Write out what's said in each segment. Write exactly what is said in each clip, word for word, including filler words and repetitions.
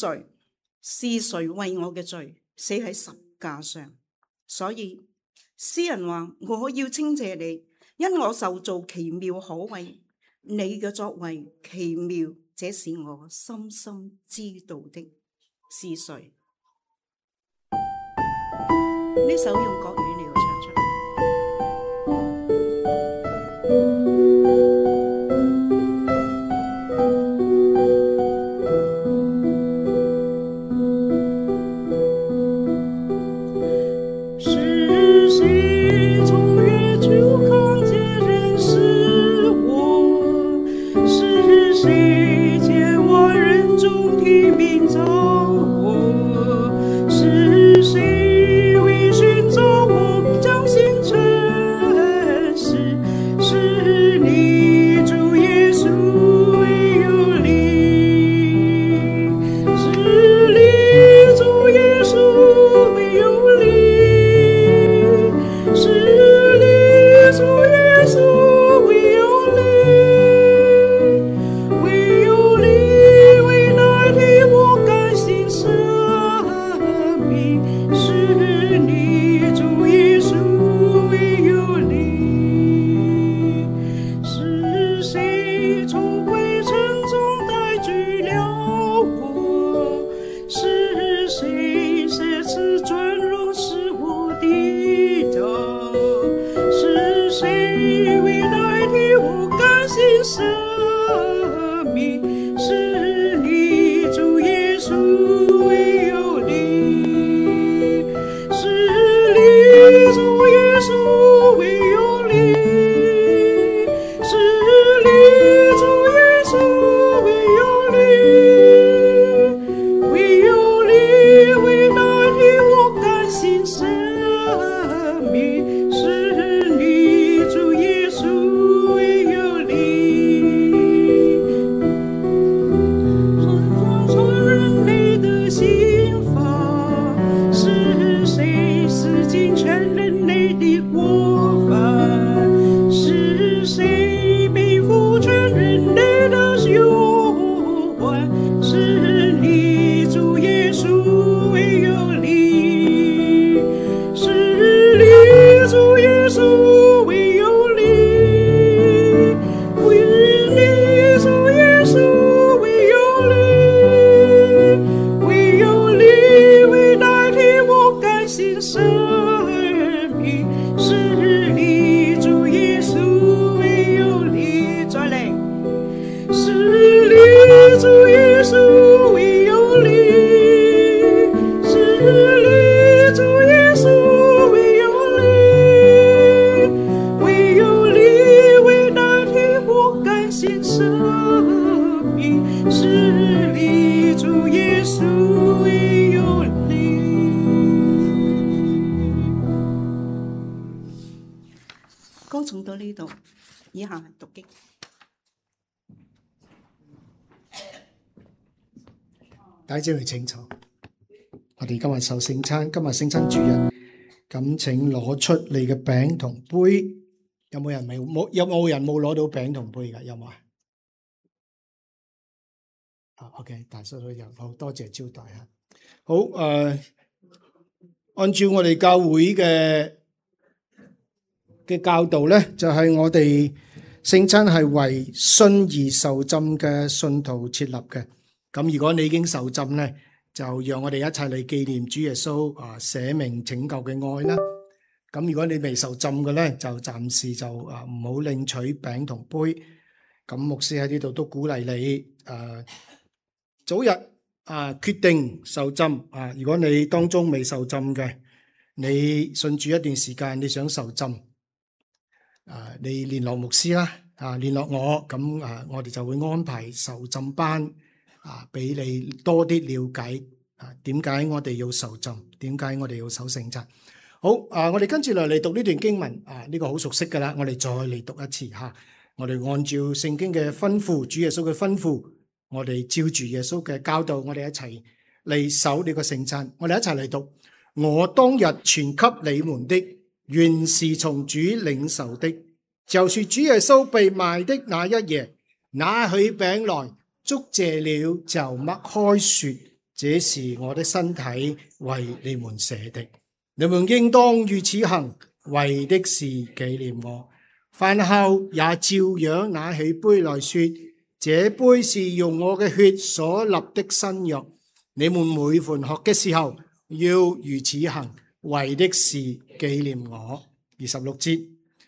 誰？是誰為我嘅罪死喺十架上？所以詩人話：我要稱謝你，因我受造奇妙可畏，你嘅作為奇妙，這是我深深知道的。是誰？呢首用國語嚟唱出。 大家會清楚，我哋今日受聖餐，今日聖餐主日，咁請攞出你嘅餅同杯。有冇人未冇？有冇人冇攞到餅同杯噶？有冇啊？啊 ，OK， 大叔都有，好多謝招待啊。好，誒、呃，按照我哋教會嘅嘅教導咧，就係、是、我哋聖餐係為信而受浸嘅信徒設立嘅。咁如果你已經受浸咧，就讓我哋一齊嚟紀念主耶穌啊捨命拯救嘅愛啦。咁如果你未受浸嘅咧，就暫時就啊唔好領取餅同杯。咁牧師喺呢度都鼓勵你誒早日啊決定受浸啊。如果你當中未受浸嘅，你信主一段時間，你想受浸啊，你聯絡牧師啦啊，聯絡我，咁啊我哋就會安排受浸班。啊！俾你多啲了解啊，點解我哋要受浸？點解我哋要守聖餐？好啊！我哋跟住嚟嚟讀呢段經文啊，呢、這個好熟悉噶啦，我哋再嚟讀一次吓。我哋按照聖經嘅吩咐，主耶穌嘅吩咐，我哋照住耶穌嘅教導，我哋一齊嚟守呢個聖餐。我哋一齊嚟讀：我當日傳給你們的，原是從主領受的，就是主耶穌被賣的那一夜，拿起餅來。祝謝了就擘開說： 這是我的身體，為你們捨的。你們應當如此行，為的是紀念我。飯後也照樣拿起杯來說，這杯是用我嘅血所立的新約。你們每逢喝嘅時候，要如此行，為的是紀念我。二十六節，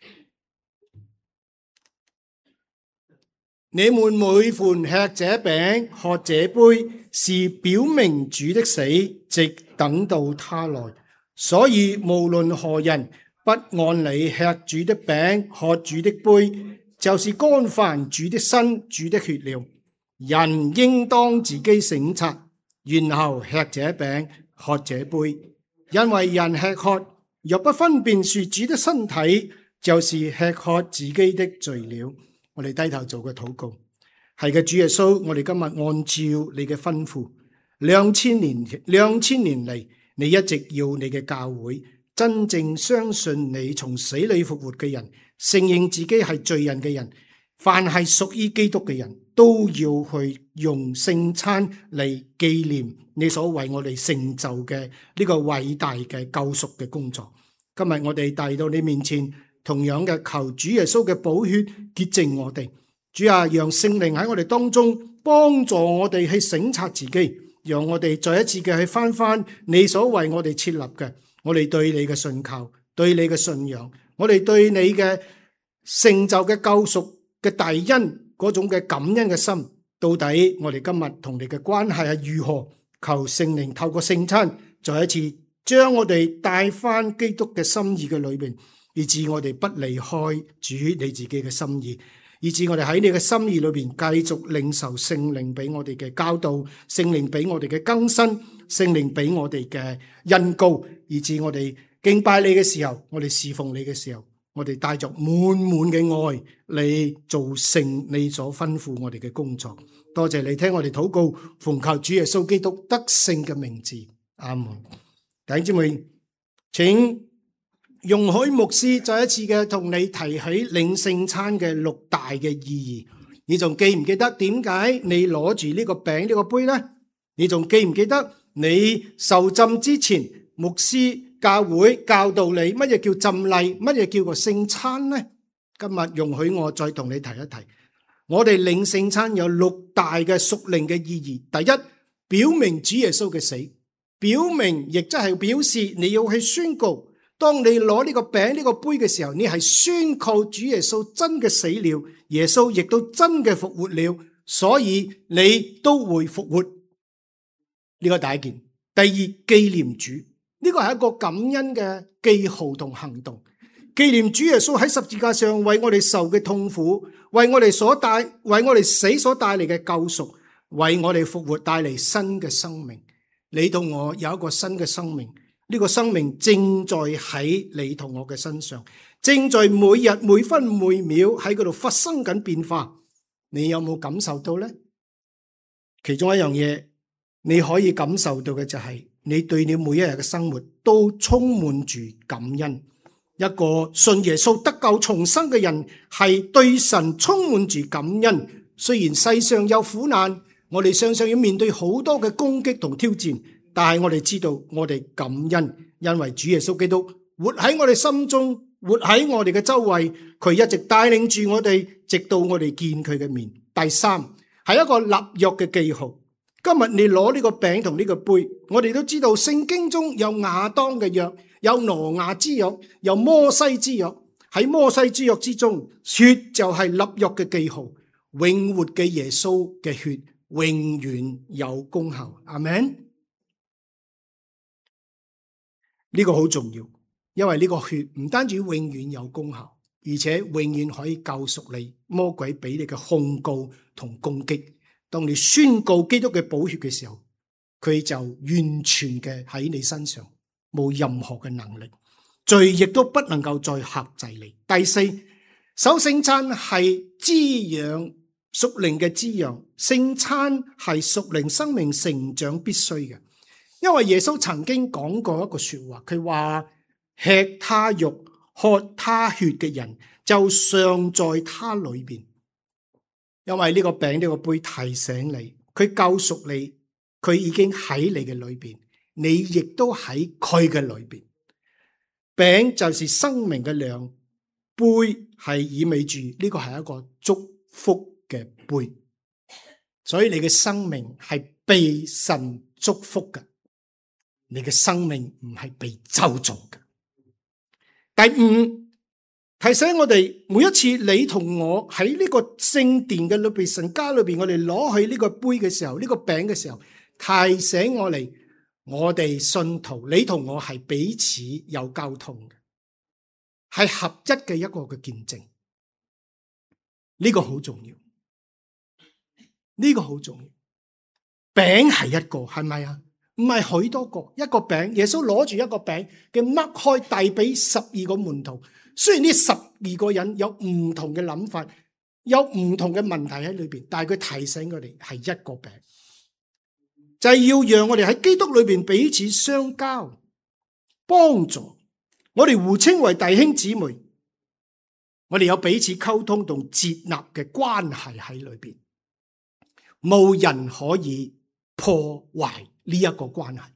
你們每逢吃這餅、喝這杯，是表明主的死，直等到他來。所以無論何人不按理吃主的餅、喝主的杯，就是干犯主的身、主的血了。人應當自己省察，然後吃這餅、喝這杯。因為人吃喝，若不分辨是主的身體，就是吃喝自己的罪了。我哋低頭做個禱告。係嘅，主耶穌，我哋今日按照你嘅吩咐，兩千年兩千年嚟，你一直要你嘅教會真正相信你從死裏復活嘅人，承認自己係罪人嘅人，凡係屬於基督嘅人都要去用聖餐嚟紀念你所為我哋成就嘅呢個偉大嘅救贖嘅工作。今日我哋帶到你面前，同樣嘅求主耶穌嘅寶血潔淨我哋。主啊，讓聖靈喺我哋當中幫助我哋去省察自己，讓我哋再一次嘅去翻翻你所為我哋設立嘅，我哋對你嘅信靠，對你嘅信仰，我哋對你嘅成就嘅救贖嘅大恩嗰種嘅感恩嘅心，到底我哋今日同你嘅關係係如何？求聖靈透過聖餐再一次將我哋帶翻基督嘅心意嘅裏邊，以致我哋不離開主你自己嘅心意，以致我哋喺你嘅心意裏邊繼續領受聖靈俾我哋嘅教導，聖靈俾我哋嘅更新，聖靈俾我哋嘅恩膏，以致我哋敬拜你嘅時候，我哋侍奉你嘅時候，我哋帶着滿滿嘅愛嚟做成你所吩咐我哋嘅工作。多謝你聽我哋禱告，奉靠主耶穌基督得勝嘅名字，阿門。弟兄姊妹，請容許牧師再一次嘅同你提起領聖餐嘅六大嘅意義。你仲記唔記得點解你攞住呢個餅呢個杯呢？你仲記唔記得你受浸之前，牧師教會教導你乜嘢叫浸禮，乜嘢叫個聖餐呢？今日容許我再同你提一提，我哋領聖餐有六大嘅屬靈嘅意義。第一，表明主耶穌嘅死，表明亦即係表示你要去宣告，當你攞呢個餅呢個杯嘅時候，你係宣告主耶穌真嘅死了，耶穌亦都真嘅復活了，所以你都會復活。呢個第一件。第二，紀念主，呢個係一個感恩嘅記號同行動，紀念主耶穌喺十字架上為我哋受嘅痛苦，為我哋所帶，為我哋死所帶嚟嘅救贖，為我哋復活帶嚟新嘅生命。你同我有一個新嘅生命，呢個生命正在喺你同我嘅身上，正在每日每分每秒喺嗰度發生緊變化。你有冇感受到呢？其中一樣嘢你可以感受到嘅就係，你對你每一日嘅生活都充滿住感恩。一個信耶穌得救重生嘅人係對神充滿住感恩。雖然世上有苦難，我哋常常要面對好多嘅攻擊同挑戰，但係我哋知道我哋感恩，因為主耶穌基督活喺我哋心中，活喺我哋嘅周圍，佢一直帶領住我哋，直到我哋見佢嘅面。第三，係一個立約嘅記號。今日你攞呢個餅同呢個杯，我哋都知道聖經中有亞當嘅約，有挪亞之約，有摩西之約。喺摩西之約之中，血就係立約嘅記號，永活嘅耶穌嘅血永遠有功效。阿們，呢個好重要，因為呢個血唔單止永遠有功效，而且永遠可以救贖你魔鬼俾你嘅控告同攻擊。當你宣告基督嘅寶血嘅時候，佢就完全嘅喺你身上，冇任何嘅能力，罪亦都不能夠再克制你。第四，守聖餐係滋養屬靈嘅滋養，聖餐係屬靈生命成長必須嘅。因為耶穌曾經講過一個說話，佢話吃他肉喝他血嘅人就常在他裏邊。因為呢個餅呢個杯提醒你，佢救贖你， 佢已經喺你嘅裏邊，你亦都喺佢嘅裏邊。餅就是生命嘅糧，杯係意味住呢個係一個祝福嘅杯，所以你嘅生命係被神祝福嘅，你嘅生命唔係被咒詛嘅。第五，提醒我哋每一次你同我喺呢個聖殿嘅裏邊，神家裏邊，我哋攞去呢個杯嘅時候，呢個餅嘅時候，提醒我哋，我哋信徒，你同我係彼此有交通嘅，係合一嘅一個嘅見證。呢個好重要，呢個好重要。餅係一個，係咪啊？唔係許多個，一個餅。耶穌攞住一個餅嘅擘開，遞俾十二個門徒。雖然呢十二個人有唔同嘅諗法，有唔同嘅問題喺裏邊，但係佢提醒我哋係一個餅，就係要讓我哋喺基督裏邊彼此相交，幫助我哋互稱為弟兄姊妹。我哋有彼此溝通同接納嘅關係喺裏邊，冇人可以破壞呢一個關係。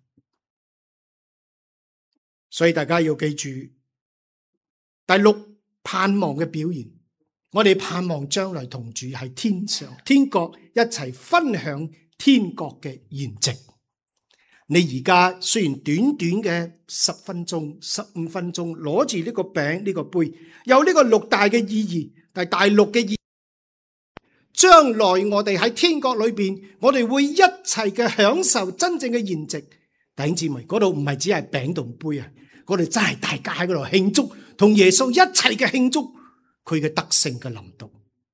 所以大家要記住。第六，盼望嘅表現，我哋盼望將來同住喺天上，天國一齊分享天國嘅筵席。你而家雖然短短嘅十分鐘、十五分鐘，攞住呢個餅、呢個杯，有呢個六大嘅意義，但係第六嘅意義，將來我哋喺天國裏邊，我哋會一齊嘅享受真正嘅筵席。弟兄姊妹，嗰度唔係只係餅同杯啊，嗰度真係大家喺嗰度慶祝。同耶穌一齊嘅慶祝佢嘅得勝嘅臨到，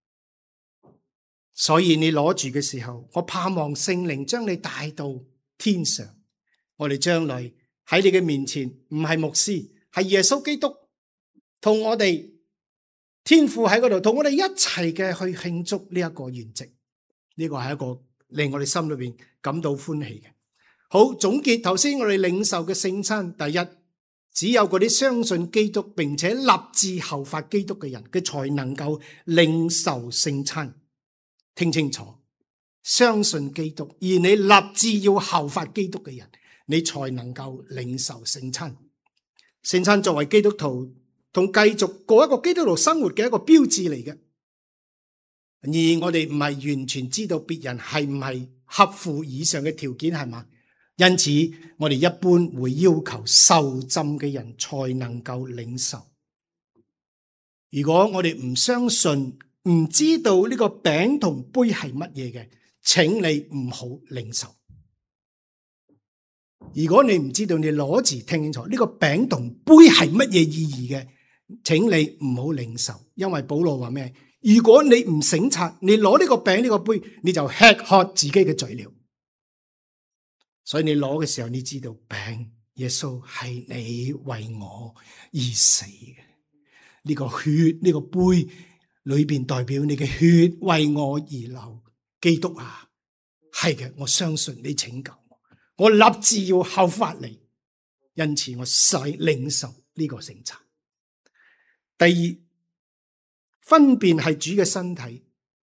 所以你攞住嘅時候，我盼望聖靈將你帶到天上。我哋將來喺你嘅面前，唔係牧師，係耶穌基督同我哋天父喺嗰度，同我哋一齊嘅去慶祝呢一個筵席。呢個係一個令我哋心裏邊感到歡喜嘅。好，總結頭先我哋領受嘅聖餐，第一。只有嗰啲相信基督並且立志效法基督嘅人，佢才能夠領受聖餐。聽清楚，相信基督，而你立志要效法基督嘅人，你才能夠領受聖餐。聖餐作為基督徒同繼續過一個基督徒生活嘅一個標誌嚟嘅，而我哋唔係完全知道別人係唔係合乎以上嘅條件，係嘛？因此，我哋一般會要求受浸嘅人才能夠領受。如果我哋唔相信、唔知道呢個餅同杯係乜嘢嘅，請你唔好領受。如果你唔知道，你攞住聽清楚呢個餅同杯係乜嘢意義嘅，請你唔好領受。因為保羅話咩？如果你唔省察，你攞呢個餅呢個杯，你就吃喝自己嘅罪了。所以你攞嘅時候，你知道餅，耶穌係你為我而死嘅。呢個血，呢個杯裏邊代表你嘅血為我而流。基督啊，係嘅，我相信你拯救我，我立志要效法你，因此我使領受呢個聖餐。第二，分辨係主嘅身體，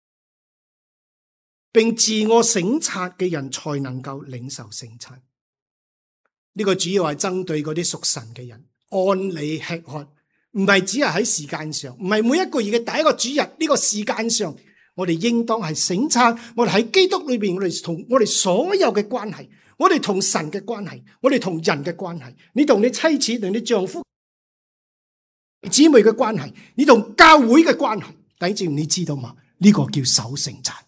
並自我省察嘅人才能夠領受聖餐。呢個主要係針對嗰啲屬神嘅人，按理吃喝，唔係只係喺時間上，唔係每一個月嘅第一個主日呢個時間上，我哋應當係省察我哋喺基督裏邊，我哋同我哋所有嘅關係，我哋同神嘅關係，我哋同人嘅關係，你同你妻子同你丈夫姊妹嘅關係，你同教會嘅關係，弟兄你知道嘛？呢個叫守聖餐。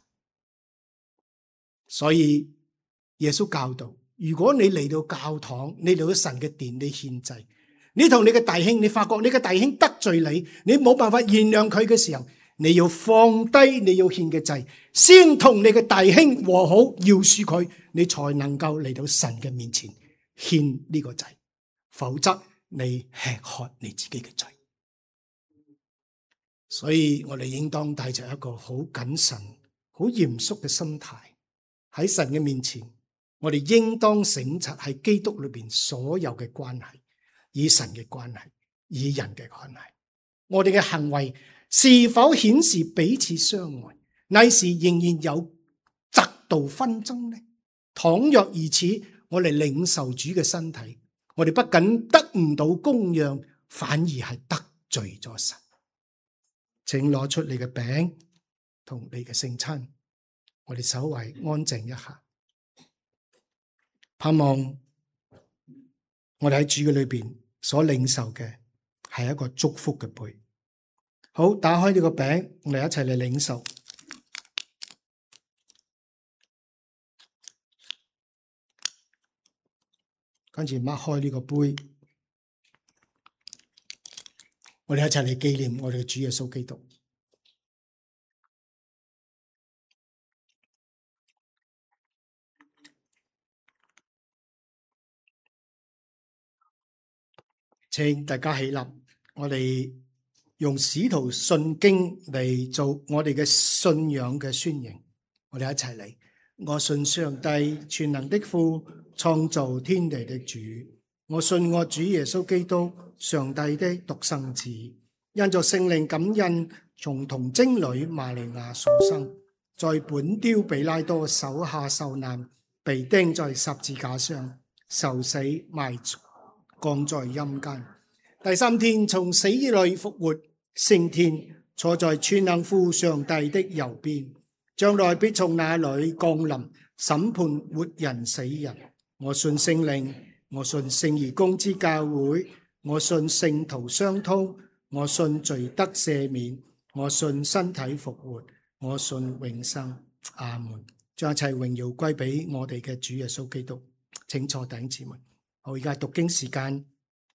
所以耶穌教導，如果你嚟到教堂，你嚟到神嘅殿，你獻祭，你同你嘅弟兄，你發覺你嘅弟兄得罪你，你冇辦法原諒佢嘅時候，你要放低你要獻嘅祭，先同你嘅弟兄和好，饒恕佢，你才能夠嚟到神嘅面前獻呢個祭，否則你吃喝你自己嘅罪。所以我哋應當帶着一個好謹慎、好嚴肅嘅心態。喺神嘅面前，我哋應當省察喺基督裏邊所有嘅關係，以神嘅關係，以人嘅關係。我哋嘅行為是否顯示彼此相愛，乃是仍然有嫉妒紛爭呢？ 倘若如此，我哋領受主嘅身體，我哋不僅得唔到供養，反而係得罪咗神。請攞出你嘅餅同你嘅聖餐，我哋稍為安靜一下，盼望我哋喺主嘅裏邊所領受嘅係一個祝福嘅杯。好，打開呢個餅，我哋一齊嚟領受。跟住擘開呢個杯，我哋一齊嚟紀念我哋嘅主耶穌基督。請大家起立，我哋用使徒信經嚟做我哋嘅信仰嘅宣言。我哋一齊嚟，我信上帝全能的父，創造天地的主。我信我主耶穌基督，上帝的獨生子，因着聖靈感孕，從童貞女瑪利亞所生，在本丟彼拉多手下受難，被釘在十字架上，受死埋降在陰間，第三天從死裏復活，升天，坐在全能父上帝的右邊，將來必從那裏降臨，審判活人死人。我信聖靈，我信聖而公之教會，我信聖徒相通，我信罪得赦免，我信身體復活，我信永生。阿門。將一切榮耀歸俾我哋嘅主耶穌基督。請坐，弟兄姊妹。好，而家係讀經時間。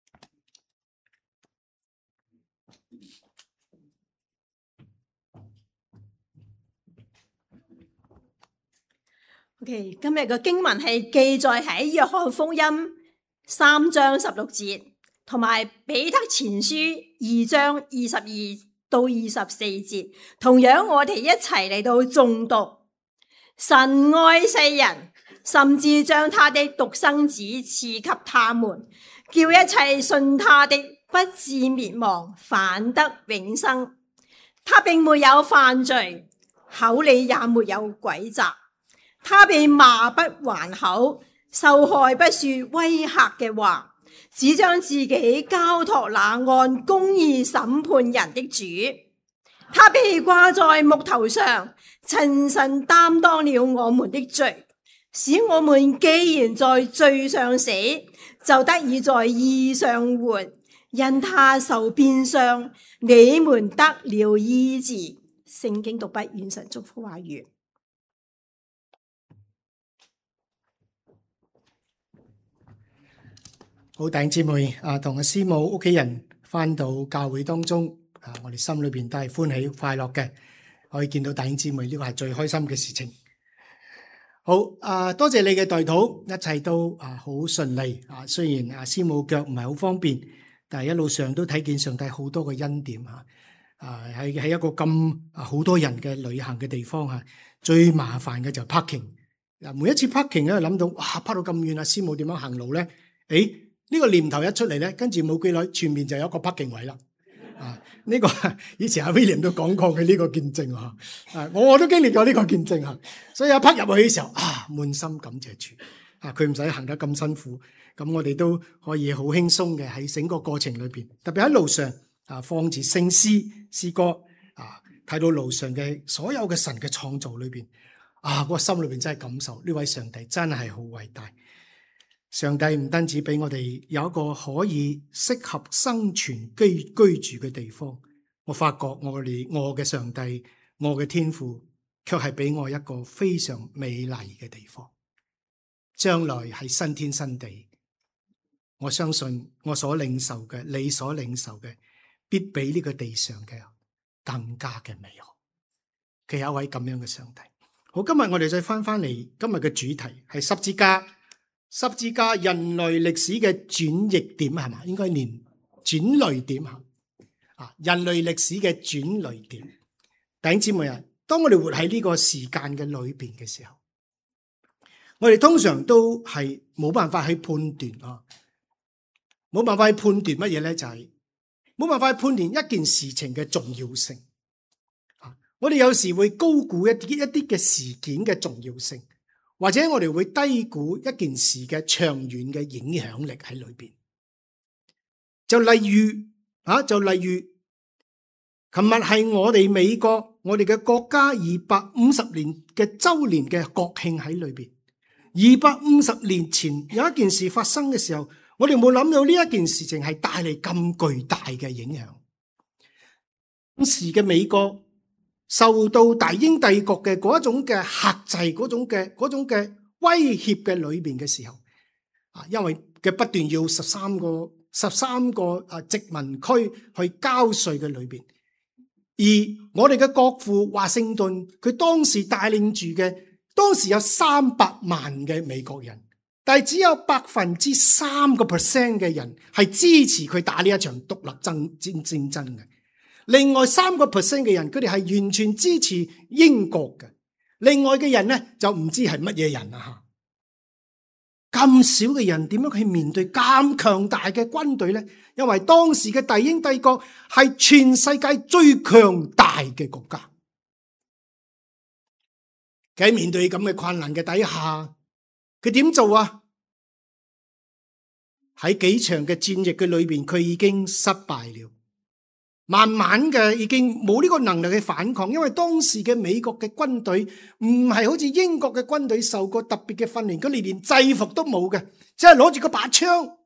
OK， 今日嘅經文係記載喺約翰福音三章十六節，同埋彼得前書二章二十二到二十四節。同樣，我哋一齊嚟到誦讀。神愛世人，甚至將他的獨生子賜給他們，叫一切信他的不至滅亡，反得永生。他並沒有犯罪，口裏也沒有詭詐。他被罵不還口，受害不說威嚇嘅話，只將自己交託那按公義審判人的主。他被掛在木頭上，親身擔當了我們的罪，使我們既然在罪上死，就得以在義上活。因他受鞭傷，你們得了醫治。聖經讀畢，願神祝福話語。 好，弟兄姊妹啊，同阿師母屋企人翻到教會當中啊，我哋心裏邊都係歡喜快樂嘅，可以見到弟兄姊妹，呢個係最開心嘅事情。好啊，多謝你嘅代禱，一切都啊好順利啊。雖然阿師母腳唔係好方便，但係一路上都睇見上帝好多嘅恩典啊。啊，喺喺一個咁啊好多人嘅旅行嘅地方啊，最麻煩嘅就係 parking。嗱，每一次 parking 咧，諗到哇，park 到咁遠啊，師母點樣行路咧？誒。呢個念頭一出嚟咧，跟住冇幾耐，前面就有一個 parking 位啦。啊，呢個以前阿 William 都講過嘅呢個見證啊，啊，我我都經歷過呢個見證啊。所以一 park 入去嘅時候啊，滿心感謝主啊，佢唔使行得咁辛苦，咁我哋都可以好輕鬆嘅喺整個過程裏邊，特別喺路上啊，放住聖詩詩歌啊，睇到路上嘅所有嘅神嘅創造裏邊啊，我心裏邊真係感受呢位上帝真係好偉大。上帝唔單止俾我哋有一個可以適合生存居居住嘅地方，我發覺我哋我嘅上帝，我嘅天父，卻係俾我一個非常美麗嘅地方。將來係新天新地，我相信我所領受嘅，你所領受嘅，必比呢個地上嘅更加嘅美好。佢有一位咁樣嘅上帝。好，今日我哋再翻翻嚟，今日嘅主題係十字架。十字架人類歷史嘅轉捩點係嘛？應該連轉捩點吓啊！人類歷史嘅轉捩點。弟兄姊妹啊，當我哋活喺呢個時間嘅裏邊嘅時候，我哋通常都係冇辦法去判斷啊，冇辦法去判斷乜嘢咧？就係冇辦法去判斷一件事情嘅重要性啊！我哋有時會高估一啲一啲嘅事件嘅重要性。 或者我哋會低估一件事嘅長遠嘅影響力喺裏邊。就例如啊，就例如，琴日係我哋美國我哋嘅國家二百五十年嘅周年嘅國慶喺裏邊。二百五十年前有一件事發生嘅時候，我哋冇諗到呢一件事情係帶嚟咁巨大嘅影響。當時嘅美國受到大英帝國嘅嗰一種嘅克制，嗰種嘅嗰種嘅威脅嘅裏邊嘅時候，啊，因為嘅不斷要十三個十三個啊殖民區去交稅嘅裏邊，而我哋嘅國父華盛頓佢當時帶領住嘅，當時有三百萬嘅美國人，但係只有百分之三個 percent 嘅人係支持佢打呢一場獨立爭戰戰爭嘅。另外三個 percent 嘅人，佢哋係完全支持英國嘅。另外嘅人咧就唔知係乜嘢人啊！吓，咁少嘅人點樣去面對咁強大嘅軍隊咧？因為當時嘅大英帝國係全世界最強大嘅國家。喺面對咁嘅困難嘅底下，佢點做啊？喺幾場嘅戰役嘅裏邊，佢已經失敗了。慢慢嘅已經冇呢個能力去反抗，因為當時嘅美國嘅軍隊唔係好似英國嘅軍隊受過特別嘅訓練，佢哋連制服都冇嘅，只係攞住個把槍，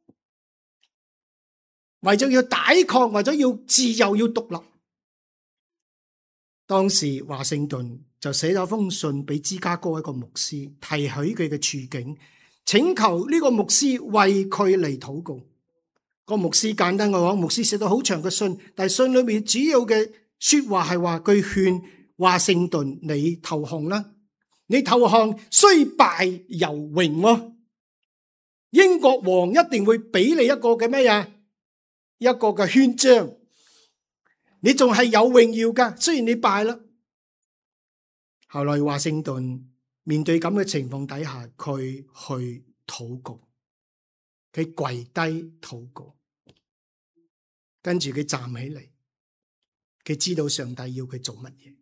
為咗要抵抗，為咗要自由要獨立。當時華盛頓就寫咗封信俾芝加哥一個牧師，提許佢嘅處境，請求呢個牧師為佢嚟禱告。個牧師簡單嘅講，牧師寫到好長嘅信，但係信裏面主要嘅說話係話佢勸華盛頓你投降啦，你投降雖敗猶榮，英國王一定會俾你一個嘅咩呀？一個嘅勳章，你仲係有榮耀噶，雖然你敗啦。後來華盛頓面對咁嘅情況底下，佢去禱告。佢跪低禱告，跟住佢站起嚟，佢知道上帝要佢做乜嘢。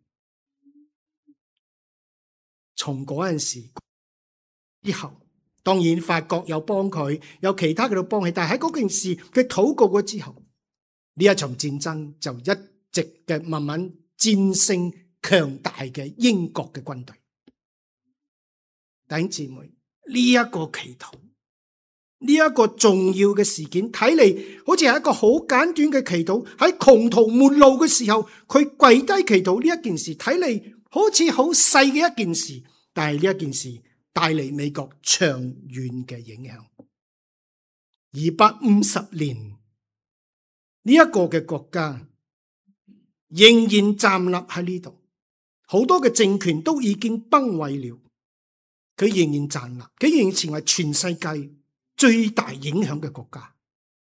從嗰陣時之後，當然法國有幫佢，有其他嘅都幫佢，但係喺嗰件事佢禱告過之後，呢一場戰爭就一直嘅慢慢戰勝強大嘅英國嘅軍隊。弟兄姊妹，呢一個祈禱，呢一個重要嘅事件，睇嚟好似係一個好簡短嘅祈禱。喺窮途末路嘅時候，佢跪低祈禱呢一件事，睇嚟好似好細嘅一件事，但係呢一件事帶嚟美國長遠嘅影響。二百五十年呢一個嘅國家仍然站立喺呢度，好多嘅政權都已經崩毀了，佢仍然站立，佢仍然成為全世界最大影響嘅國家。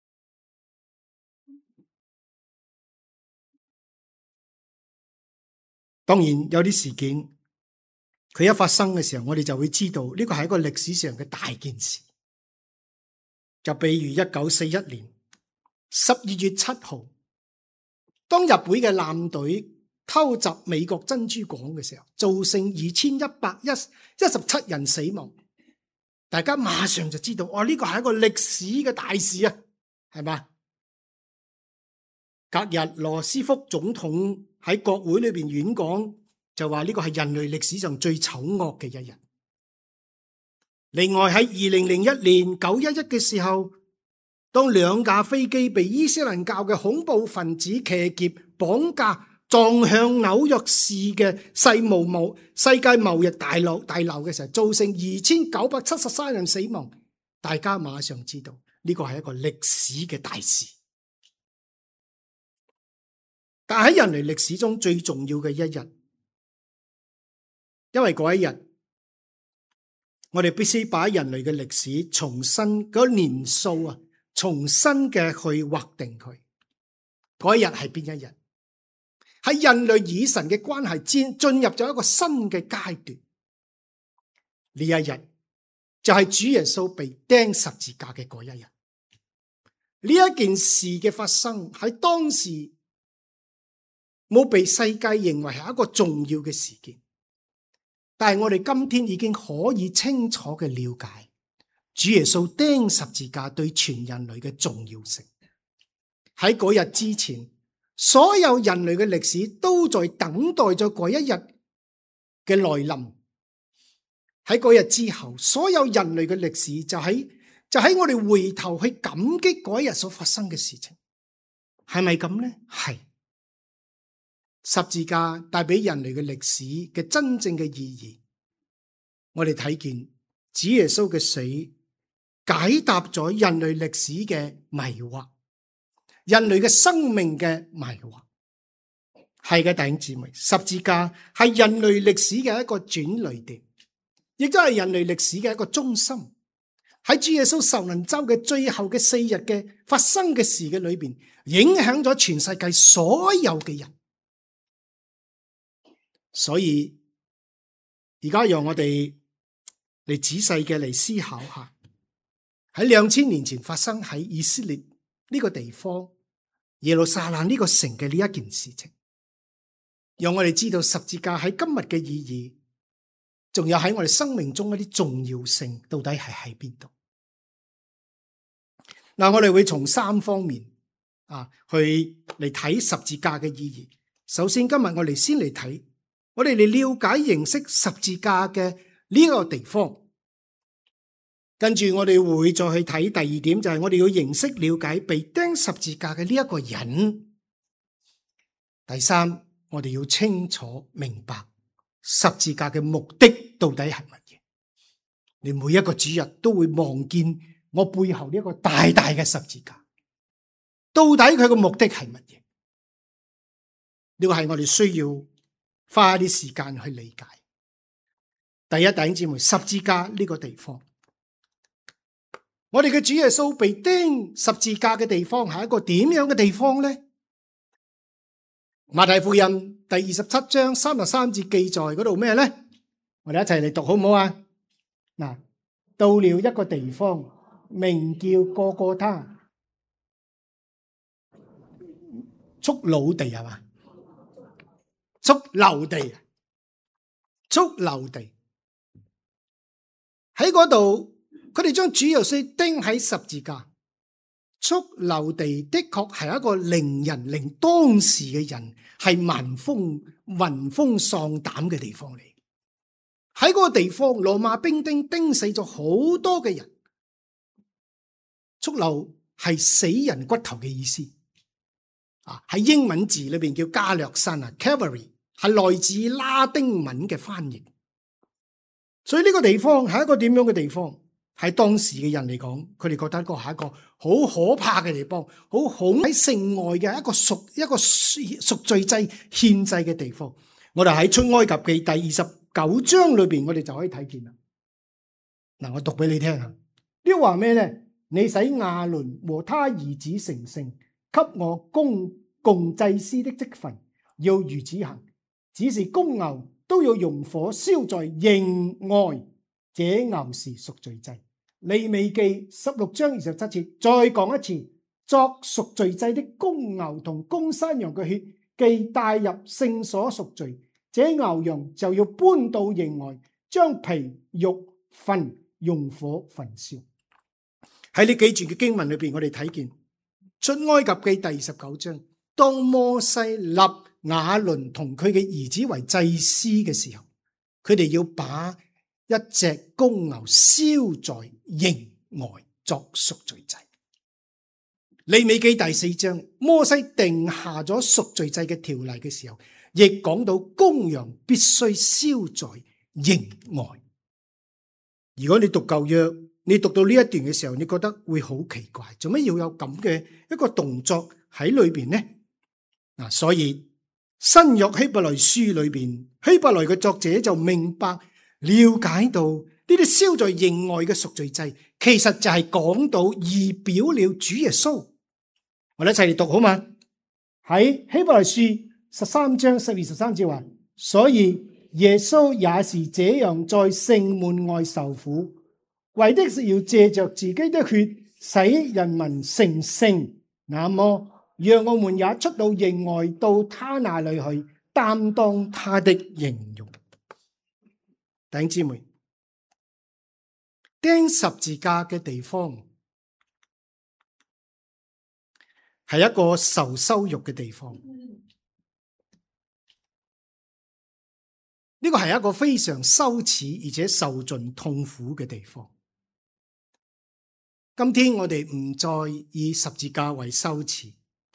當然有啲事件，佢一發生嘅時候，我哋就會知道呢個係一個歷史上嘅大件事。就比如一九四一年十二月七號，當日本嘅艦隊偷襲美國珍珠港嘅時候，造成二千一百一十七人死亡。大家馬上就知道，哦，呢個係一個歷史嘅大事啊，係嘛？隔日羅斯福總統喺國會裏邊演講，就話呢個係人類歷史上最醜惡嘅一日。另外喺二零零一年九一一嘅時候，當兩架飛機被伊斯蘭教嘅恐怖分子騎劫綁架，撞向紐約市嘅世貿貿世界貿易大樓大樓嘅時候，造成二千九百七十三人死亡。大家馬上知道呢個係一個歷史嘅大事。但喺人類歷史中最重要嘅一日，因為嗰一日，我哋必須把人類嘅歷史重新嗰年數啊，重新嘅去劃定佢。嗰一日係邊一日？喺人類與神嘅關係進進入咗一個新嘅階段。呢一日就係主耶穌被釘十字架嘅嗰一日。呢一件事嘅發生喺當時冇被世界認為係一個重要嘅事件， 但係我哋今天已經可以清楚嘅了解主耶穌釘十字架對全人類嘅重要性。喺嗰日之前，所有人類嘅歷史都在等待咗嗰一日嘅來臨。喺嗰日之後，所有人類嘅歷史就喺就喺我哋回頭去感激嗰一日所發生嘅事情，係咪咁呢？係。十字架帶俾人類嘅歷史嘅真正嘅意義，我哋睇見主耶穌嘅死解答咗人類歷史嘅迷惑，人類嘅生命嘅迷惑。係嘅，弟兄姊妹，十字架係人類歷史嘅一個轉捩點，亦都係人類歷史嘅一個中心。喺主耶穌受難週嘅最後嘅四日嘅發生嘅事嘅裏邊，影響咗全世界所有嘅人。所以而家讓我哋嚟仔細嘅嚟思考下，喺兩千年前發生喺以色列呢個地方耶路撒冷呢個城嘅呢一件事情，讓我哋知道十字架喺今日嘅意義，仲有喺我哋生命中一啲重要性到底係喺邊度。嗱，我哋會從三方面啊去嚟睇十字架嘅意義。首先今日我哋先嚟睇，我哋嚟了解認識十字架嘅呢個地方。跟住我哋會再去睇第二點，就係我哋要認識了解被釘十字架嘅呢一個人。第三，我哋要清楚明白十字架嘅目的到底係乜嘢。你每一個主日都會望見我背後呢一個大大嘅十字架，到底佢嘅目的係乜嘢？呢個係我哋需要花啲時間去理解。第一，弟兄姊妹，十字架呢個地方，我哋嘅主耶穌被釘十字架嘅地方係一個點樣嘅地方呢？馬太福音第二十七章三十三節記載嗰度咩呢？我哋一齊嚟讀好唔好啊？嗱，到了一個地方，名叫哥哥他，髑髏地係嘛？髑髏地，髑髏地喺嗰度，佢哋將主耶穌釘喺十字架。髑髏地的確係一個令人令當時嘅人係聞風聞風喪膽嘅地方嚟。喺嗰個地方，羅馬兵丁釘死咗好多嘅人。髑髏係死人骨頭嘅意思啊，喺英文字裏邊叫加略山啊 ，Calvary 係來自拉丁文嘅翻譯。所以呢個地方係一個點樣嘅地方？喺當時嘅人嚟講，佢哋覺得個係一個好可怕嘅地方，好恐喺城外嘅一個贖一個贖罪祭獻祭嘅地方。我哋喺出埃及記第二十九章裏邊，我哋就可以睇見啦。嗱，我讀俾你聽下，呢話咩咧？你使亞倫和他兒子成聖，給我供共祭司的職分，要如此行。只是公牛都要用火燒在營外，這牛是贖罪祭。利未記十六章二十七節，再講一次，作贖罪祭的公牛同公山羊嘅血，既帶入聖所贖罪，這牛羊就要搬到營外，將皮肉糞用火焚燒。喺呢幾段嘅經文裏邊，我哋睇見出埃及記第二十九章，當摩西立亞倫同佢嘅兒子為祭司嘅時候，佢哋要把一隻公牛燒在營外作贖罪祭。利未記第四章，摩西定下咗贖罪祭嘅條例嘅時候，亦講到公羊必須燒在營外。如果你讀舊約，你讀到呢一段嘅時候，你覺得會好奇怪，做咩要有咁嘅一個動作喺裏邊呢？嗱，所以新約希伯來書裏邊，希伯來嘅作者就明白了解到呢啲燒在營外嘅贖罪祭，其實就係講到預表了主耶穌。我哋一齊嚟讀好嘛？喺希伯來書十三章十二十三節話，所以耶穌也是這樣在城門外受苦，為的是要借着自己的血使人民成聖。那麼讓我們也出到營外，到他那裏去，擔當他的形容。 弟兄姊妹，釘十字架嘅地方係一個受羞辱嘅地方，呢個係一個非常羞恥而且受盡痛苦嘅地方。今天我哋唔再以十字架為羞恥，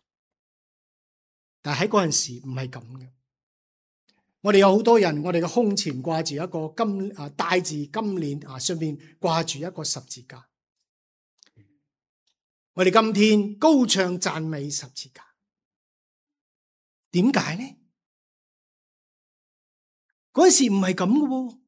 但係喺嗰陣時唔係咁嘅。我哋有好多人，我哋嘅胸前掛住一個金啊，戴住金鏈啊，上面掛住一個十字架。我哋今天高唱讚美十字架，點解呢？嗰陣時唔係咁嘅喎。